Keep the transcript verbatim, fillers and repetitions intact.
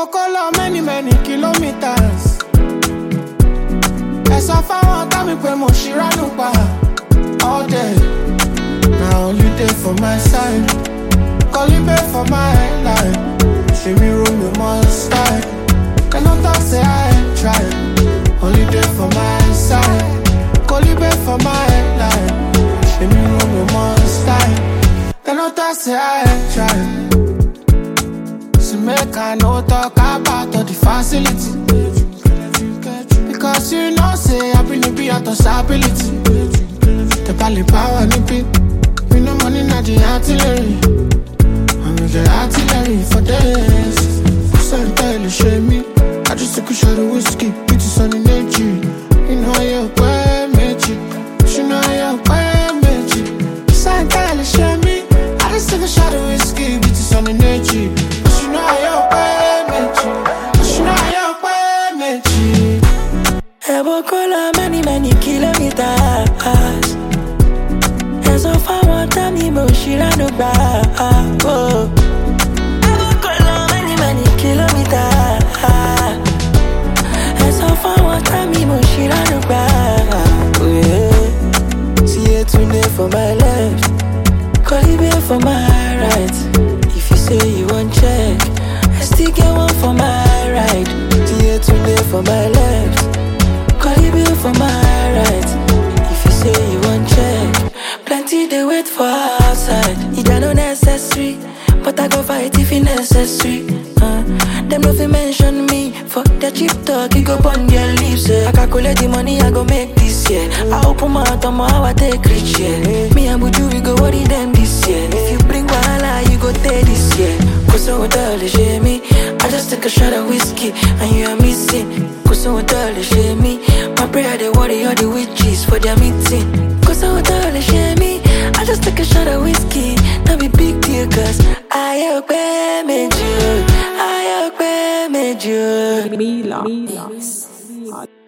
go color many, many kilometers. As I found out, me pay more shiranupa all day. Now only day for my side, call it back for my life. She me room me must style. They don't talk say I ain't trying. Only day for my side, call it back for my life. She me room me must style. They don't talk say I ain't trying. So make I no talk about all the facility. Because you know say I been to be out of stability. The pally power nippy. We no money not the artillery. And we get artillery for days. So tell you shame me. I just took a shot of whiskey. It is on the nature. You know you're quite magic. You know you're quite magic. So tell you shame me. I just took a shot of whiskey. It is on the nature. You know you're quite magic. You know you're quite magic. I walk all many, many kilometers. And so far, one time, you know, she ran the bar. Oh, I walk all many, many kilometers. And so far, one time, you know, she ran the bar. Oh, yeah. See it today for my left, call it back for my right. If you say you want check, I still get one for my right. See it today for my left, call it back for my right. If you say you want check, plenty they wait for outside. It are not necessary, but I go fight if it necessary. Uh, them nothing mention me for the cheap talk. You go burn their lips. Eh. I calculate the money I go make this year. I open my mouth on how I take rich. Yeah. Me and Buju we go worry them this year. If you bring wahala, you go take this year. Cause I would tell you shame me. I just take a shot of whiskey and you are missing. Cause I would tell you shame me. My prayer they worry all the witches for their meeting. Cause I would tell you shame me. I just take a shot of whiskey, not be big deal. Cause I hope I made you, I hope I made you. Mila.